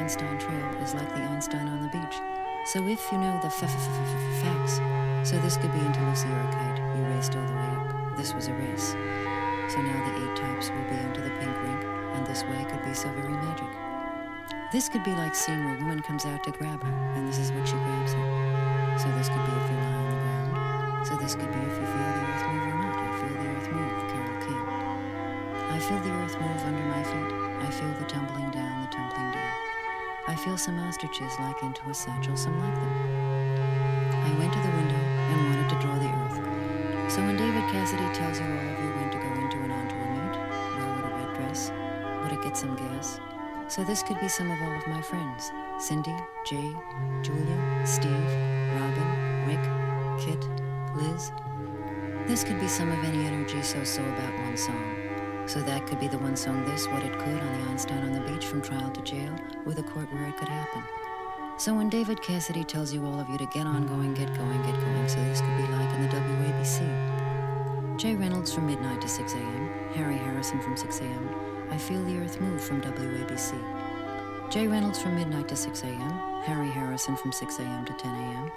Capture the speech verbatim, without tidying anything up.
Einstein Trail is like the Einstein on the beach. So if you know the facts, so this could be into Lucy or a kite. You raced all the way up. This was a race. So now the eight types will be into the pink rink, and this way could be so very magic. This could be like seeing a woman comes out to grab her, and this is what she grabs her. So this could be if you lie on the ground. So this could be if you feel the earth move or not. I feel the earth move, Carole King. I feel the earth move under my feet. I feel the tumbling down, the tumbling down. I feel some ostriches like into a satchel, some like them. I went to the window and wanted to draw the earth. So when David Cassidy tells you all of you when to go into and onto a meet, where would a red dress? Would it get some gas? So this could be some of all of my friends. Cindy, Jay, Julia, Steve, Robin, Rick, Kit, Liz. This could be some of any energy so-so about one song. So that could be the one song this, what it could on the Einstein on the beach from trial to jail, with a court where it could happen. So when David Cassidy tells you all of you to get on going, get going, get going, so this could be like in the W A B C. Jay Reynolds from midnight to six a.m., Harry Harrison from six a.m., I Feel the Earth Move from W A B C. Jay Reynolds from midnight to six a.m., Harry Harrison from six a.m. to ten a.m.,